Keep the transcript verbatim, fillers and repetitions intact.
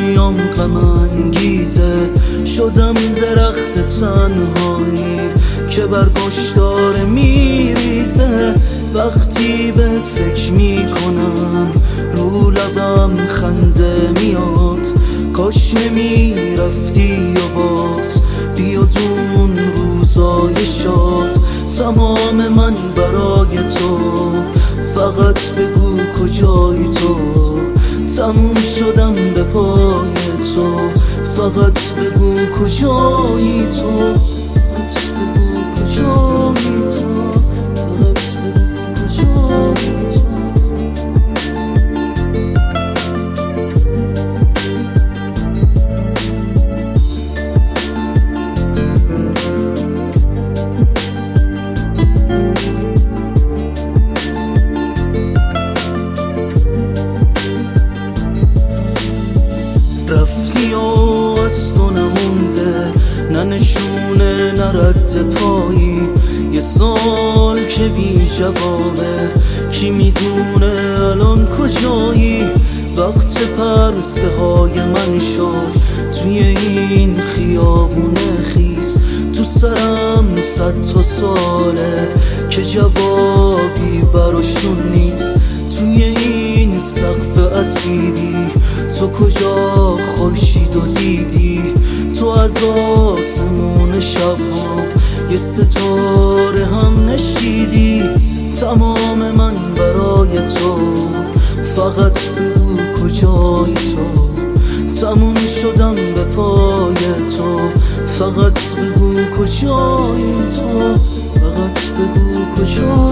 دنیام غم انگیزه، شدم درخت تنهایی که برگاش داره میریزه. وقتی بهت فکر میکنم رو لبم خنده میاد، کاش نمیرفتی و باز بیادون روزای شاد. تمام من برای تو، فقط بگو کجایی تو. تموم شدم به پای تو، فقط بگو کجایی تو. فقط بگو کجایی تو. فقط بگو کجایی تو. رفتی و از تو نمونده، نه نشونه نه رد پایی. یه سال که بی جوابه، کی میدونه الان کجایی. وقت پرسه های من شد توی این خیابون خیس. تو سرم صد تا ساله که جوابی براشون نیست. توی این سقف اسیدی تو کجا خورشیدو دیدی؟ تو از آسمون شبها یه ستاره هم نشیدی. تمام من برای تو، فقط بگو کجایی تو. تموم شدم به پای تو، فقط بگو کجایی تو. فقط بگو کجایی